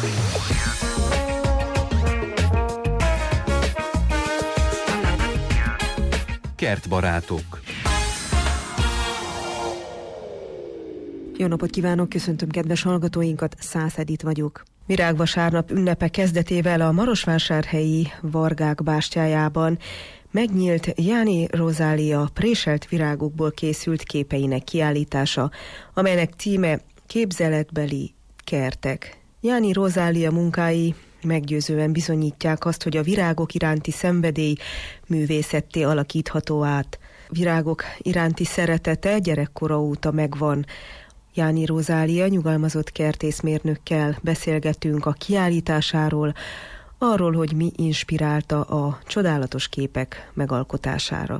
Kertbarátok. Jó napot kívánok, köszöntöm kedves hallgatóinkat, Szász Edit vagyok. Virágvasárnap ünnepe kezdetével a marosvásárhelyi Vargák bástyájában megnyílt Jáni Rozália préselt virágokból készült képeinek kiállítása, amelynek címe Képzeletbeli kertek. Jáni Rozália munkái meggyőzően bizonyítják azt, hogy a virágok iránti szenvedély művészetté alakítható át. Virágok iránti szeretete gyerekkora óta megvan. Jáni Rozália nyugalmazott kertészmérnökkel beszélgetünk a kiállításáról, arról, hogy mi inspirálta a csodálatos képek megalkotására.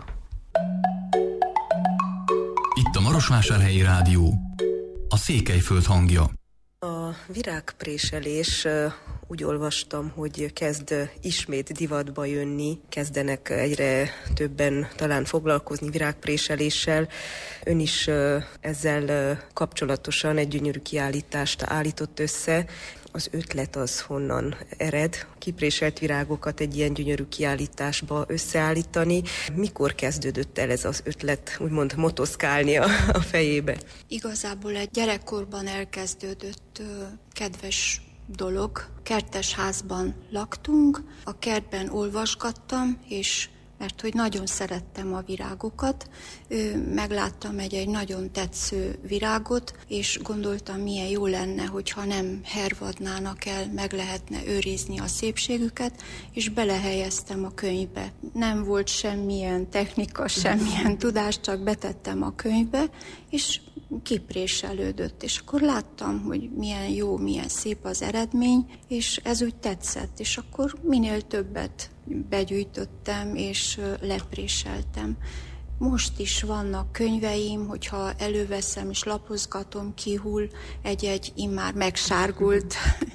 Itt a Marosvásárhelyi Rádió, a Székelyföld hangja. A virágpréselés, úgy olvastam, hogy kezd ismét divatba jönni, kezdenek egyre többen talán foglalkozni virágpréseléssel. Ön is ezzel kapcsolatosan egy gyönyörű kiállítást állított össze. Az ötlet az honnan ered? Kipréselt virágokat egy ilyen gyönyörű kiállításba összeállítani. Mikor kezdődött el ez az ötlet, úgymond motoszkálni a fejébe? Igazából egy gyerekkorban elkezdődött kedves dolog. Kertesházban laktunk, a kertben olvasgattam, és mert hogy nagyon szerettem a virágokat, megláttam egy nagyon tetsző virágot, és gondoltam, milyen jó lenne, hogyha nem hervadnának el, meg lehetne őrizni a szépségüket, és belehelyeztem a könyvbe. Nem volt semmilyen technika, semmilyen tudás, csak betettem a könyvbe, és kipréselődött, és akkor láttam, hogy milyen jó, milyen szép az eredmény, és ez úgy tetszett, és akkor minél többet begyűjtöttem, és lepréseltem. Most is vannak könyveim, hogyha előveszem és lapozgatom, kihull egy immár megsárgult,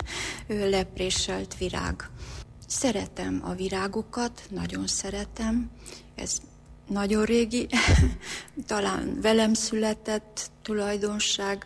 lepréselt virág. Szeretem a virágokat, nagyon szeretem, ez nagyon régi, talán velem született tulajdonság,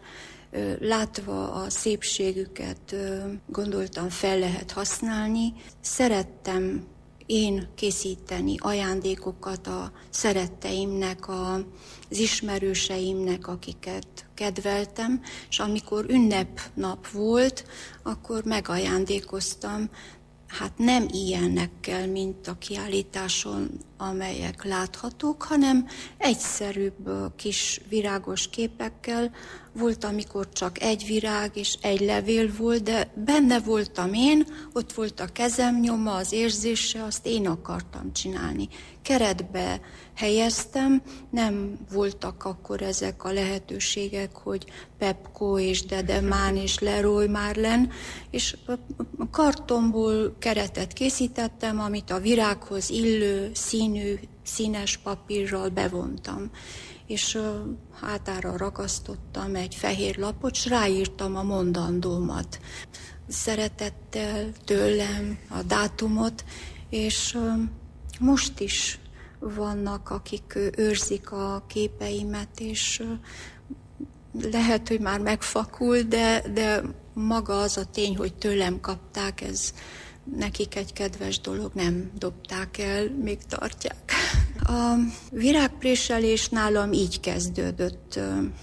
látva a szépségüket, gondoltam, fel lehet használni. Szerettem én készíteni ajándékokat a szeretteimnek, az ismerőseimnek, akiket kedveltem, és amikor ünnepnap volt, akkor megajándékoztam. Hát nem ilyenekkel, mint a kiállításon, amelyek láthatók, hanem egyszerűbb kis virágos képekkel. Volt, amikor csak egy virág és egy levél volt, de benne voltam én, ott volt a kezem nyoma, az érzése, azt én akartam csinálni. Keretbe helyeztem, nem voltak akkor ezek a lehetőségek, hogy Pepco és Dedemán és Leroy Merlin, és a kartonból keretet készítettem, amit a virághoz illő színű, színes papírral bevontam. És hátára ragasztottam egy fehér lapot, és ráírtam a mondandómat. Szeretettel tőlem a dátumot, és most is vannak, akik őrzik a képeimet, és lehet, hogy már megfakul, de maga az a tény, hogy tőlem kapták, ez nekik egy kedves dolog, nem dobták el, még tartják. A virágpréselés nálam így kezdődött.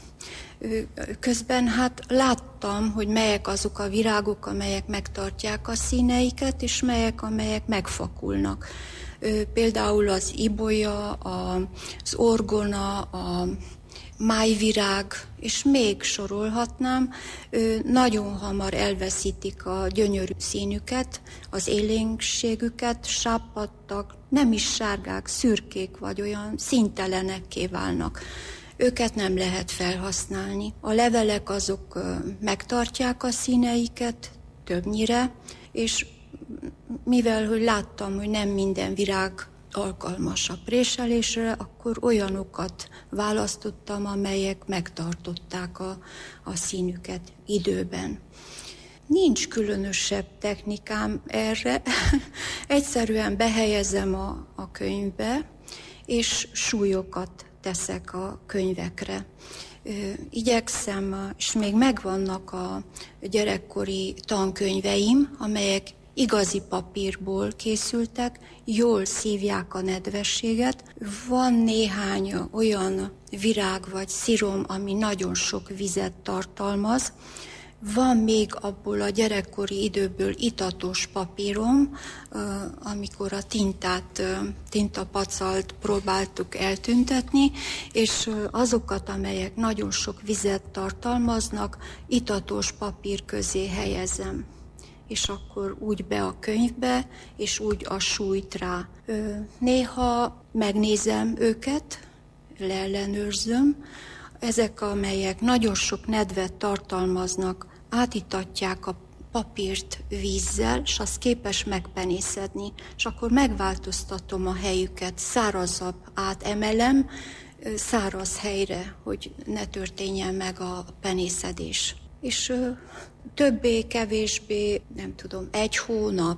Közben hát láttam, hogy melyek azok a virágok, amelyek megtartják a színeiket, és melyek, amelyek megfakulnak. Például az ibolya, az orgona, a májvirág, és még sorolhatnám, nagyon hamar elveszítik a gyönyörű színüket, az élénkségüket, sápadtak, nem is sárgák, szürkék vagy olyan színtelenekké válnak. Őket nem lehet felhasználni. A levelek azok megtartják a színeiket többnyire, és mivel hogy láttam, hogy nem minden virág alkalmas a préselésre, akkor olyanokat választottam, amelyek megtartották a színüket időben. Nincs különösebb technikám erre, egyszerűen behelyezem a könyvbe, és súlyokat teszek a könyvekre. Igyekszem, és még megvannak a gyerekkori tankönyveim, amelyek igazi papírból készültek, jól szívják a nedvességet. Van néhány olyan virág vagy szirom, ami nagyon sok vizet tartalmaz. Van még abból a gyerekkori időből itatos papírom, amikor a tintapacalt próbáltuk eltüntetni, és azokat, amelyek nagyon sok vizet tartalmaznak, itatos papír közé helyezem. És akkor úgy be a könyvbe, és úgy a súlyt rá. Néha megnézem őket, leellenőrzöm. Ezek, amelyek nagyon sok nedvet tartalmaznak, átítatják a papírt vízzel, és az képes megpenészedni, és akkor megváltoztatom a helyüket, szárazabb átemelem, száraz helyre, hogy ne történjen meg a penészedés. És többé-kevésbé, nem tudom, 1 hónap,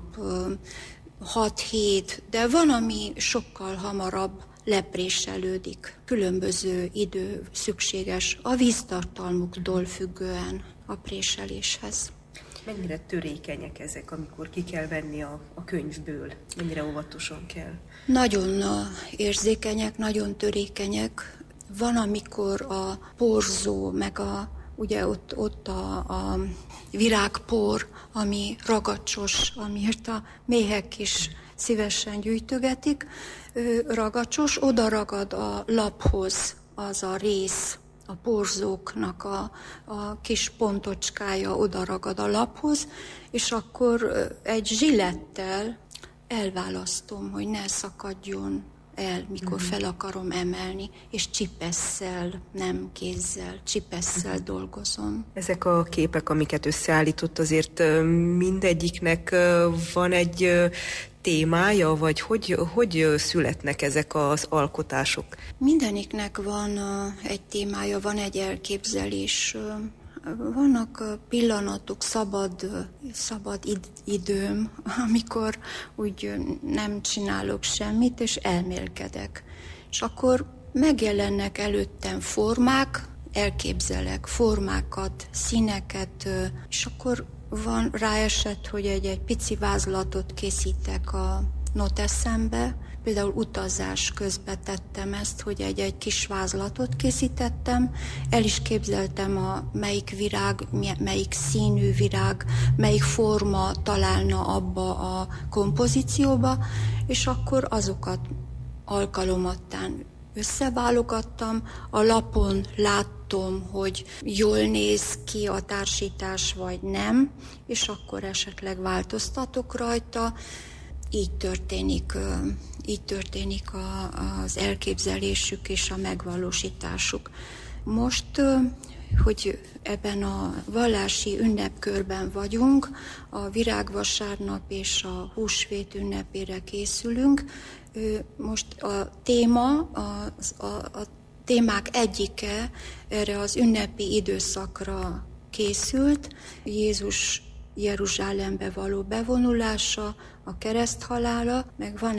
6 hét, de van, ami sokkal hamarabb lepréselődik. Különböző idő szükséges a víztartalmuktól függően a préseléshez. Mennyire törékenyek ezek, amikor ki kell venni a könyvből? Mennyire óvatosan kell? Nagyon érzékenyek, nagyon törékenyek. Van, amikor a porzó, meg ugye ott a virágpor, ami ragacsos, amiért a méhek is szívesen gyűjtögetik, ragacsos, oda ragad a laphoz az a rész, a porzóknak a kis pontocskája oda ragad a laphoz, és akkor egy zsilettel elválasztom, hogy ne szakadjon el, mikor fel akarom emelni, és csipesszel, nem kézzel, csipesszel dolgozom. Ezek a képek, amiket összeállított, azért mindegyiknek van egy témája, vagy hogy születnek ezek az alkotások? Mindeniknek van egy témája, van egy elképzelés. Vannak pillanatok, szabad időm, amikor úgy nem csinálok semmit, és elmélkedek. És akkor megjelennek előttem formák, elképzelek formákat, színeket, és akkor ráesett, hogy egy pici vázlatot készítek a noteszembe. Például utazás közben tettem ezt, hogy egy kis vázlatot készítettem, el is képzeltem melyik virág, melyik színű virág, melyik forma találna abba a kompozícióba, és akkor azokat alkalomattán összeválogattam, a lapon láttam, hogy jól néz ki a társítás, vagy nem, és akkor esetleg változtatok rajta. Így történik az elképzelésük és a megvalósításuk. Most, hogy ebben a vallási ünnepkörben vagyunk, a Virágvasárnap és a Húsvét ünnepére készülünk, most a téma, a témák egyike erre az ünnepi időszakra készült, Jézus Jeruzsálembe való bevonulása, a kereszthalála, meg van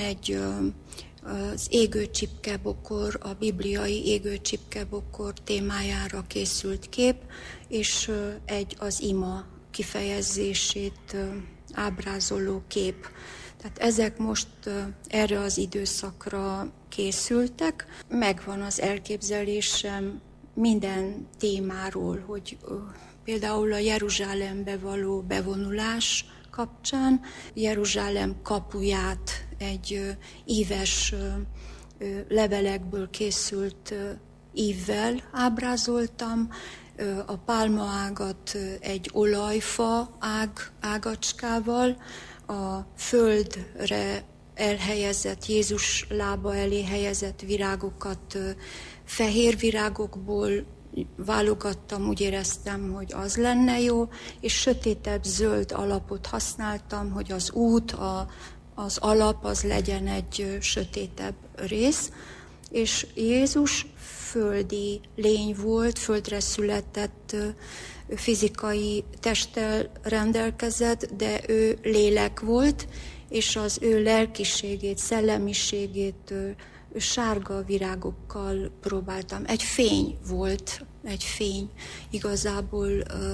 az égő csipkebokor, a bibliai égő csipkebokor témájára készült kép, és az ima kifejezését ábrázoló kép. Tehát ezek most erre az időszakra készültek. Megvan az elképzelésem minden témáról, hogy például a Jeruzsálembe való bevonulás kapcsán Jeruzsálem kapuját egy íves levelekből készült ívvel ábrázoltam, a pálmaágat egy olajfa ágacskával, a földre elhelyezett, Jézus lába elé helyezett virágokat fehér virágokból válogattam, úgy éreztem, hogy az lenne jó, és sötétebb zöld alapot használtam, hogy az út, az alap az legyen egy sötétebb rész, és Jézus földi lény volt, földre született, fizikai testtel rendelkezett, de ő lélek volt, és az ő lelkiségét, szellemiségét sárga virágokkal próbáltam. Egy fény volt egy fény, igazából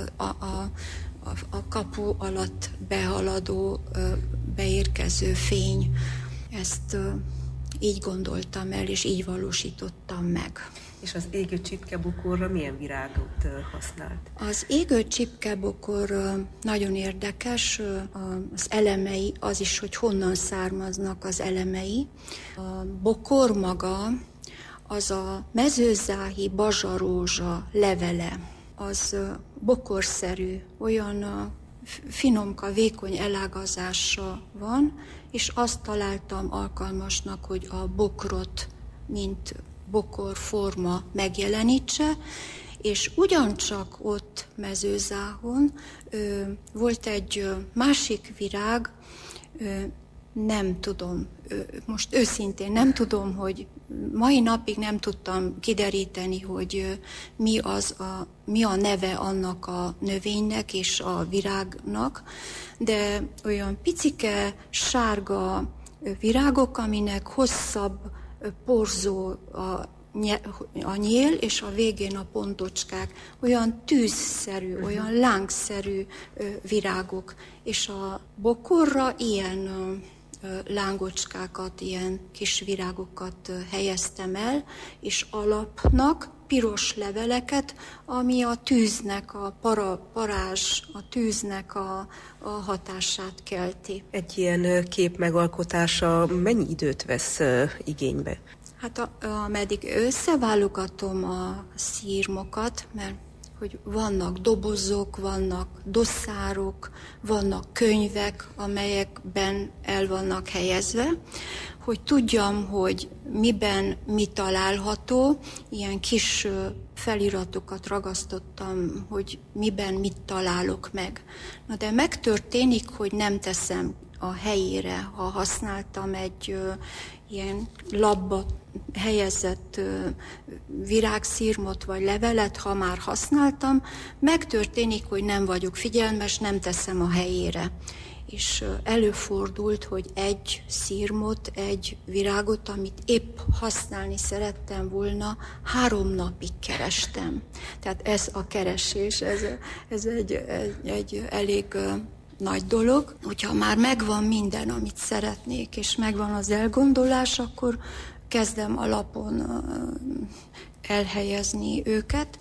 a kapu alatt behaladó, beérkező fény. Ezt így gondoltam el, és így valósítottam meg. És az égő csipkebokorra milyen virágot használt? Az égő csipkebokor nagyon érdekes, az elemei, az is, hogy honnan származnak az elemei. A bokor maga, az a mezőzáhi bazsarózsa levele, az bokorszerű, olyan finomka, vékony elágazása van, és azt találtam alkalmasnak, hogy a bokrot, mint bokorforma megjelenítse, és ugyancsak ott Mezőzáhon volt egy másik virág, nem tudom, most őszintén nem tudom, hogy mai napig nem tudtam kideríteni, hogy mi a neve annak a növénynek és a virágnak, de olyan picike, sárga virágok, aminek hosszabb porzó a nyél, és a végén a pontocskák, olyan tűzszerű, olyan lángszerű virágok, és a bokorra ilyen lángocskákat, ilyen kis virágokat helyeztem el, és alapnak piros leveleket, ami a tűznek, a parázs, a tűznek a hatását kelti. Egy ilyen kép megalkotása mennyi időt vesz igénybe? Hát ameddig összeválogatom a szírmokat, mert hogy vannak dobozok, vannak dosszárok, vannak könyvek, amelyekben el vannak helyezve, hogy tudjam, hogy miben mi található, ilyen kis feliratokat ragasztottam, hogy miben mit találok meg. Na de megtörténik, hogy nem teszem a helyére, ha használtam egy ilyen labba helyezett virágszírmot vagy levelet, ha már használtam, megtörténik, hogy nem vagyok figyelmes, nem teszem a helyére. És előfordult, hogy egy szírmot, egy virágot, amit épp használni szerettem volna, 3 napig kerestem. Tehát ez a keresés, ez egy elég nagy dolog. Hogyha már megvan minden, amit szeretnék, és megvan az elgondolás, akkor kezdem alapon elhelyezni őket,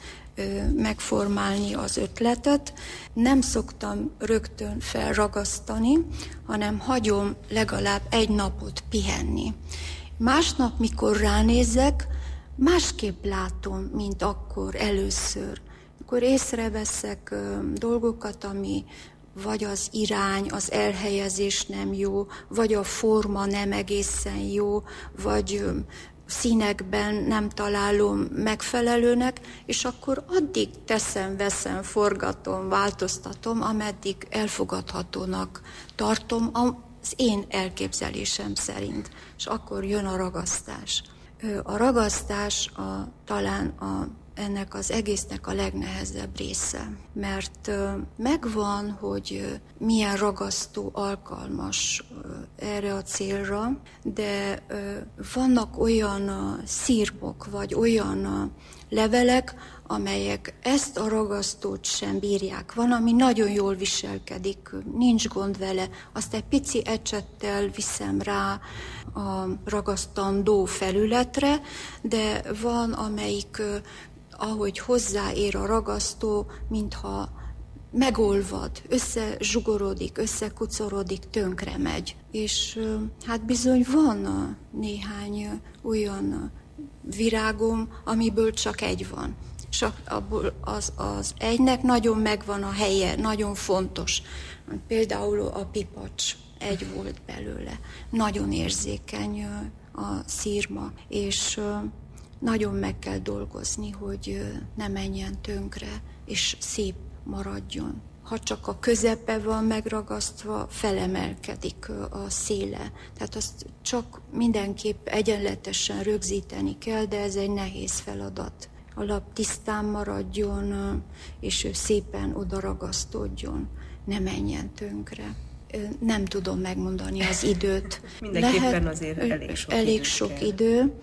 megformálni az ötletet. Nem szoktam rögtön felragasztani, hanem hagyom legalább 1 napot pihenni. Másnap, mikor ránézek, másképp látom, mint akkor először. Akkor észreveszek dolgokat, ami vagy az irány, az elhelyezés nem jó, vagy a forma nem egészen jó, vagy színekben nem találom megfelelőnek, és akkor addig teszem, veszem, forgatom, változtatom, ameddig elfogadhatónak tartom az én elképzelésem szerint. És akkor jön a ragasztás. A ragasztás talán ennek az egésznek a legnehezebb része, mert megvan, hogy milyen ragasztó alkalmas erre a célra, de vannak olyan szírmok, vagy olyan levelek, amelyek ezt a ragasztót sem bírják. Van, ami nagyon jól viselkedik, nincs gond vele, azt egy pici ecsettel viszem rá a ragasztandó felületre, de van, amelyik ahogy hozzáér a ragasztó, mintha megolvad, összezsugorodik, összekucorodik, tönkre megy. És hát bizony van néhány olyan virágom, amiből csak egy van. És abból az egynek nagyon megvan a helye, nagyon fontos. Például a pipacs, egy volt belőle. Nagyon érzékeny a szírma, és nagyon meg kell dolgozni, hogy ne menjen tönkre, és szép maradjon. Ha csak a közepe van megragasztva, felemelkedik a széle. Tehát azt csak mindenképp egyenletesen rögzíteni kell, de ez egy nehéz feladat. A lap tisztán maradjon, és ő szépen oda ragasztódjon, ne menjen tönkre. Nem tudom megmondani az időt. Mindenképpen azért elég sok idő.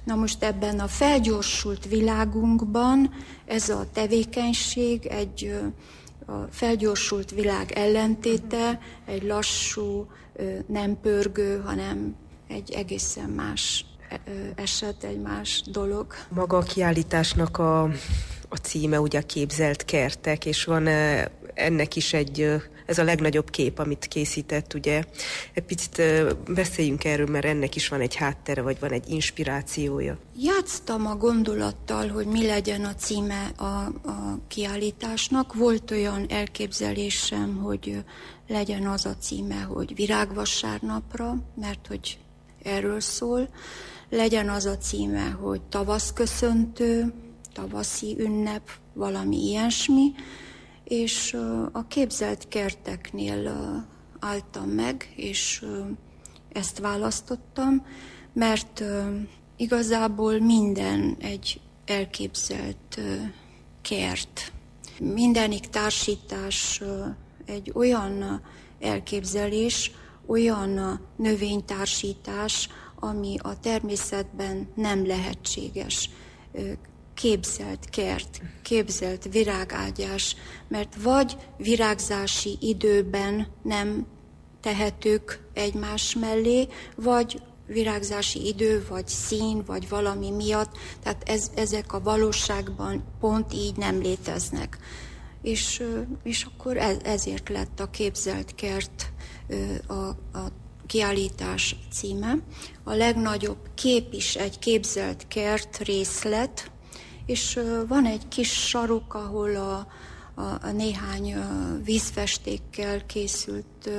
Na most ebben a felgyorsult világunkban ez a tevékenység a felgyorsult világ ellentéte, egy lassú, nem pörgő, hanem egy egészen más eset, egy más dolog. Maga a kiállításnak a címe ugye a Képzelt kertek, és van ennek is ez a legnagyobb kép, amit készített, ugye. Egy picit beszéljünk erről, mert ennek is van egy háttere, vagy van egy inspirációja. Játsztam a gondolattal, hogy mi legyen a címe a kiállításnak. Volt olyan elképzelésem, hogy legyen az a címe, hogy Virágvasárnapra, mert hogy erről szól. Legyen az a címe, hogy Tavaszköszöntő, tavaszi ünnep, valami ilyesmi, és a Képzelt kerteknél álltam meg, és ezt választottam, mert igazából minden egy elképzelt kert. Mindenik társítás egy olyan elképzelés, olyan növénytársítás, ami a természetben nem lehetséges. Képzelt kert, képzelt virágágyás, mert vagy virágzási időben nem tehetők egymás mellé, vagy virágzási idő, vagy szín, vagy valami miatt, tehát ezek a valóságban pont így nem léteznek. És akkor ezért lett a Képzelt kert a kiállítás címe. A legnagyobb kép is egy képzelt kert részlet, és van egy kis sarok, ahol a néhány vízfestékkel készült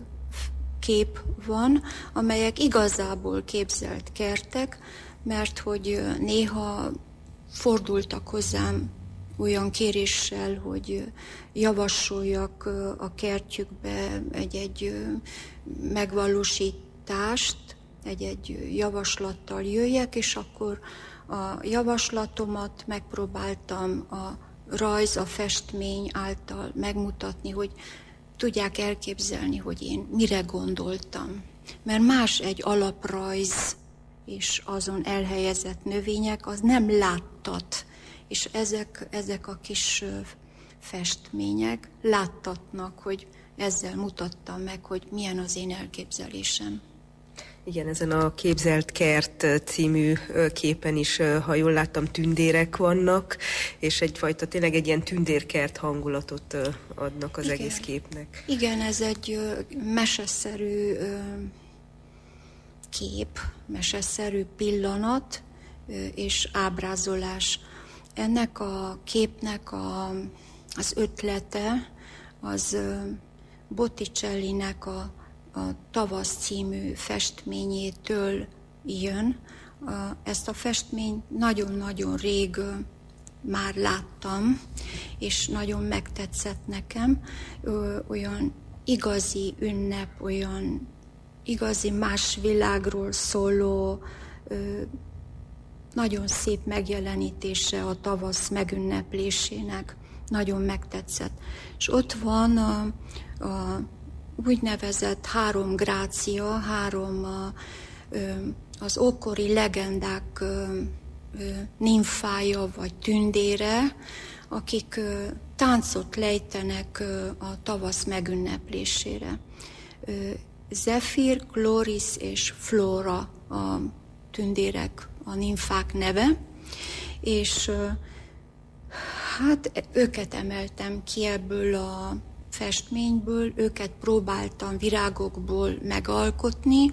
kép van, amelyek igazából képzelt kertek, mert hogy néha fordultak hozzám olyan kéréssel, hogy javasoljak a kertjükbe egy megvalósítást, egy javaslattal jöjjek, és akkor a javaslatomat megpróbáltam a rajz, a festmény által megmutatni, hogy tudják elképzelni, hogy én mire gondoltam. Mert más egy alaprajz, és azon elhelyezett növények, az nem láttat. És ezek a kis festmények láttatnak, hogy ezzel mutattam meg, hogy milyen az én elképzelésem. Igen, ezen a Képzelt kert című képen is, ha jól láttam, tündérek vannak, és egyfajta tényleg egy ilyen tündérkert hangulatot adnak az egész képnek. Igen, ez egy meseszerű kép, meseszerű pillanat és ábrázolás. Ennek a képnek az ötlete az Botticellinek a Tavasz című festményétől jön. Ezt a festményt nagyon-nagyon rég már láttam, és nagyon megtetszett nekem. Olyan igazi ünnep, olyan igazi más világról szóló, nagyon szép megjelenítése a tavasz megünneplésének. Nagyon megtetszett. És ott van a úgynevezett 3 grácia, 3 az ókori legendák nimfája vagy tündére, akik táncot lejtenek a tavasz megünneplésére. Zephyr, Chloris és Flora a tündérek, a nimfák neve, és hát őket emeltem ki ebből a festményből, őket próbáltam virágokból megalkotni.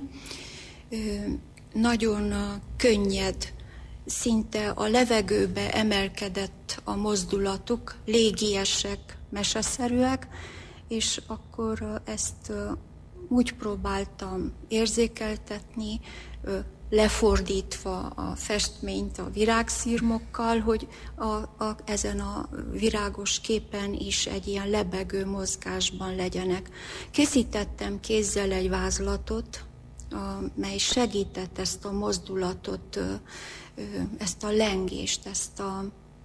Nagyon könnyed, szinte a levegőbe emelkedett a mozdulatuk, légiesek, meseszerűek, és akkor ezt úgy próbáltam érzékeltetni, lefordítva a festményt a virágszirmokkal, hogy ezen a virágos képen is egy ilyen lebegő mozgásban legyenek. Készítettem kézzel egy vázlatot, mely segített ezt a mozdulatot, ezt a lengést, ezt a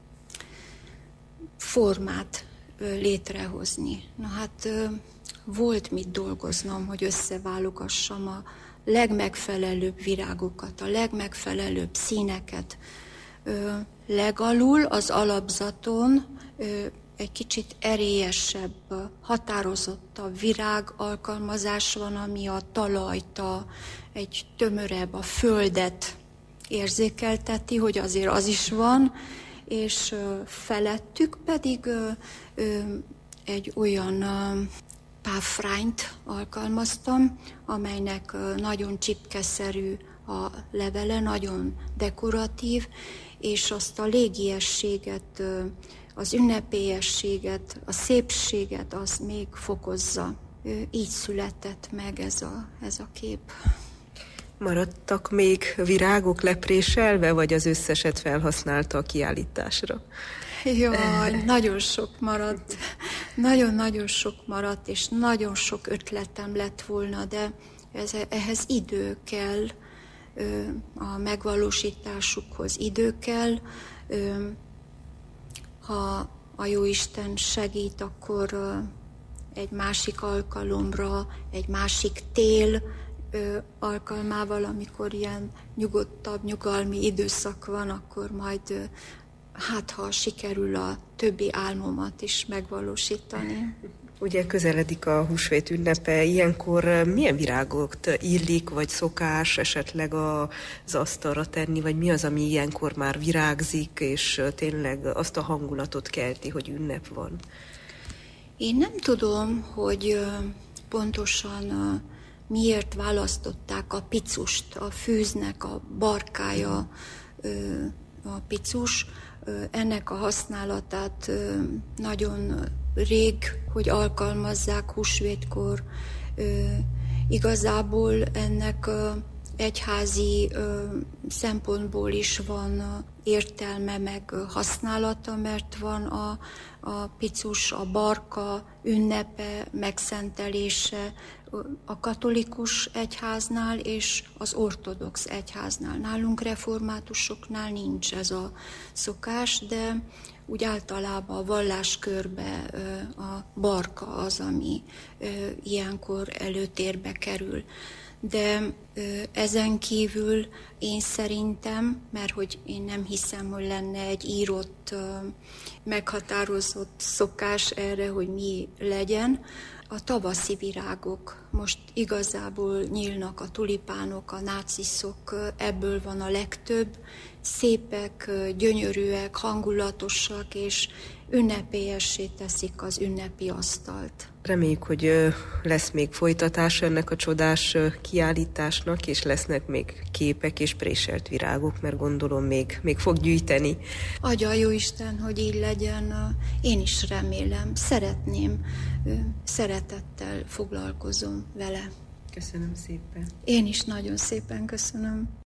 formát létrehozni. Na hát volt mit dolgoznom, hogy összeválogassam a legmegfelelőbb virágokat, a legmegfelelőbb színeket. Legalul az alapzaton egy kicsit erélyesebb, határozottabb virág alkalmazás van, ami a talajt, egy tömörebb, a földet érzékelteti, hogy azért az is van, és felettük pedig egy olyan páfrányt alkalmaztam, amelynek nagyon csipkeszerű a levele, nagyon dekoratív, és azt a légiességet, az ünnepélyességet, a szépséget, az még fokozza. Így született meg ez a kép. Maradtak még virágok lepréselve, vagy az összeset felhasználta a kiállításra? Jaj, nagyon sok maradt. Nagyon-nagyon sok maradt, és nagyon sok ötletem lett volna, de ehhez idő kell, a megvalósításukhoz idő kell. Ha a Jóisten segít, akkor egy másik alkalomra, egy másik tél alkalmával, amikor ilyen nyugodtabb, nyugalmi időszak van, akkor majd ha sikerül a többi álmomat is megvalósítani. Ugye közeledik a húsvét ünnepe, ilyenkor milyen virágot illik, vagy szokás esetleg az asztalra tenni, vagy mi az, ami ilyenkor már virágzik, és tényleg azt a hangulatot kelti, hogy ünnep van? Én nem tudom, hogy pontosan miért választották a picust, a fűznek a barkája a picus. Ennek a használatát nagyon rég, hogy alkalmazzák húsvétkor. Igazából ennek egyházi szempontból is van értelme, meg használata, mert van a picus, a barka ünnepe, megszentelése a katolikus egyháznál és az ortodox egyháznál. Nálunk reformátusoknál nincs ez a szokás, de úgy általában a valláskörbe a barka az, ami ilyenkor előtérbe kerül. De ezen kívül én szerintem, mert hogy én nem hiszem, hogy lenne egy írott, meghatározott szokás erre, hogy mi legyen, a tavaszi virágok. Most igazából nyílnak a tulipánok, a náciszok, ebből van a legtöbb. Szépek, gyönyörűek, hangulatosak, és ünnepélyessé teszik az ünnepi asztalt. Reméljük, hogy lesz még folytatás ennek a csodás kiállításnak, és lesznek még képek és préselt virágok, mert gondolom még fog gyűjteni. Adja a Jóisten, hogy így legyen. Én is remélem, szeretném, szeretettel foglalkozom vele. Köszönöm szépen. Én is nagyon szépen köszönöm.